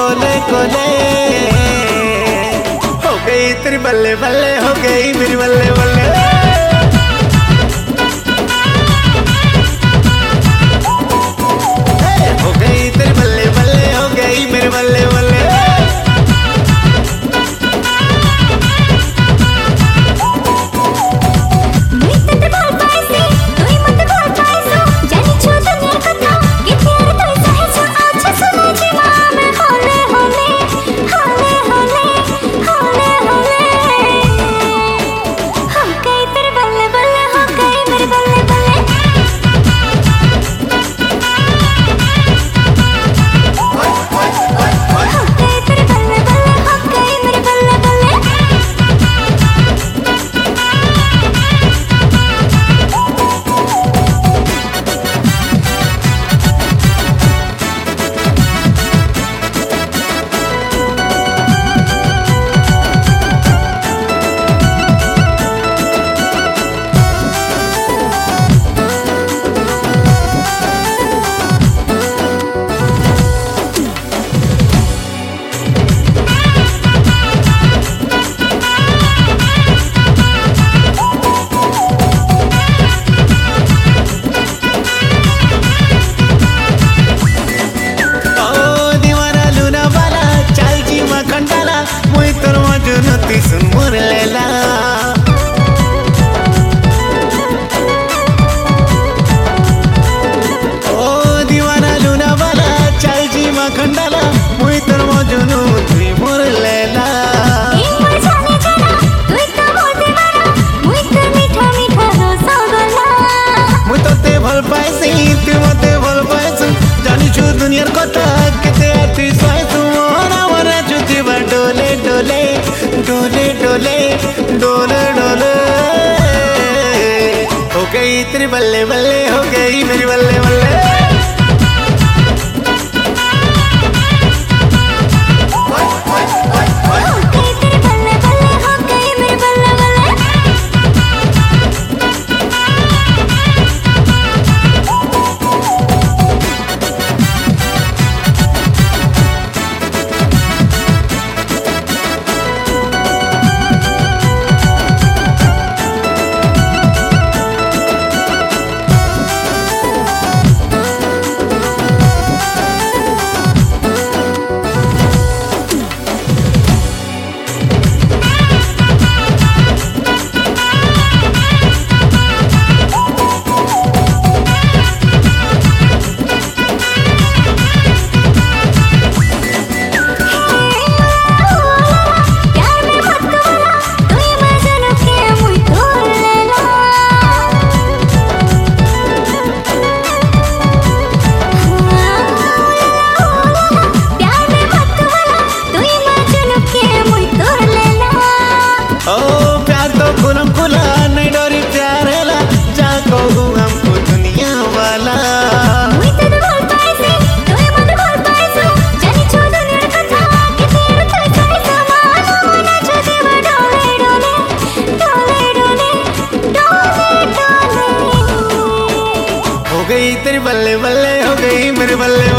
कोले कोले। हो गई तेरी बल्ले बल्ले, हो गई मेरी बल्ले बल्ले। हो गई तेरी बल्ले बल्ले, हो गई मेरी बल्ले बल्ले। सुन मोर लैला ओ दीवाना लूना वाला चाल जी माखंडाला मुई तर मजनू तुई मोर लैला। मुई तोते भल पाइसी तू मते भल पाइसु जानी छु दुनियार कथा केते आती साइसु मोरा मोरा जुती बा डोले डोले डोले डोले डोले डोले। हो गई तेरी बल्ले बल्ले, हो गई मेरी बल्ले बल्ले। तेरी बल्ले बल्ले, हो गई मेरे बल्ले।